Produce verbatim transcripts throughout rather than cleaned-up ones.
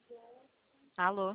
Alô?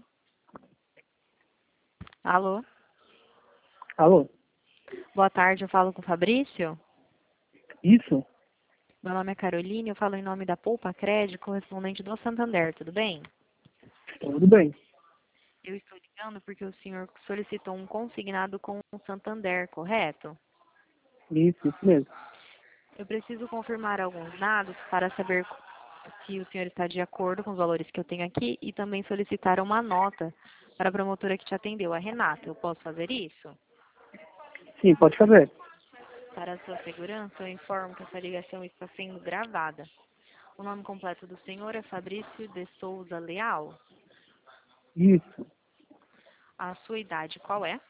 Alô? Alô? Boa tarde, eu falo com o Fabrício. Isso? Meu nome é Caroline, eu falo em nome da Poupa Crédito, correspondente do Santander, tudo bem? Tudo bem. Eu estou ligando porque o senhor solicitou um consignado com o Santander, correto? Isso, isso mesmo. Eu preciso confirmar alguns dados para saber se o senhor está de acordo com os valores que eu tenho aqui e também solicitar uma nota para a promotora que te atendeu, a Renata. Eu posso fazer isso? Sim, pode fazer. Para a sua segurança, eu informo que essa ligação está sendo gravada. O nome completo do senhor é Fabrício de Souza Leal. Isso. A sua idade qual é?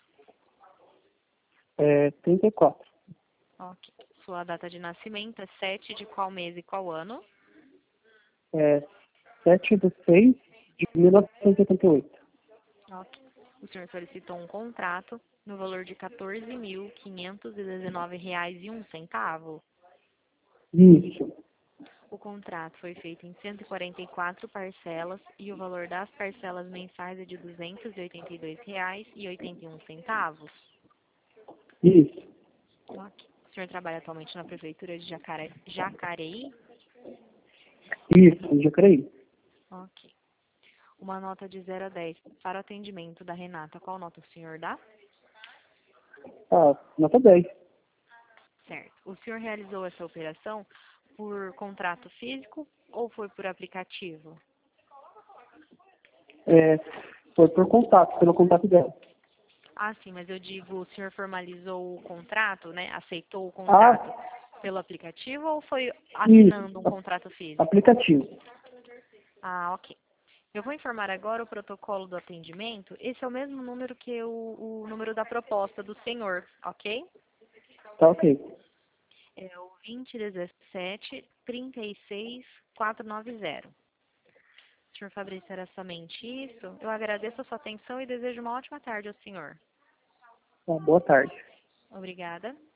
É trinta e quatro. Ok. Sua data de nascimento é sete de qual mês e qual ano? É sete de seis de mil novecentos e oitenta e oito. Ok. O senhor solicitou um contrato no valor de quatorze mil quinhentos e dezenove reais e um centavo. Isso. O contrato foi feito em cento e quarenta e quatro parcelas e o valor das parcelas mensais é de duzentos e oitenta e dois reais e oitenta e um centavos. Isso. Ok. O senhor trabalha atualmente na prefeitura de Jacare... Jacareí? Isso, já creio. Ok. Uma nota de zero a dez para o atendimento da Renata. Qual nota o senhor dá? Ah, nota dez. Certo. O senhor realizou essa operação por contrato físico ou foi por aplicativo? É, foi por contato, pelo contato dela. Ah, sim, mas eu digo, o senhor formalizou o contrato, né? Aceitou o Ah, contrato pelo aplicativo ou foi isso. assinando um contrato físico? Aplicativo. Ah, ok. Eu vou informar agora o protocolo do atendimento. Esse é o mesmo número que o, o número da proposta do senhor, ok? Tá ok. É o vinte dezessete trinta e seis quatrocentos e noventa. senhor Fabrício, era somente isso. Eu agradeço a sua atenção e desejo uma ótima tarde ao senhor. Tá, boa tarde. Obrigada.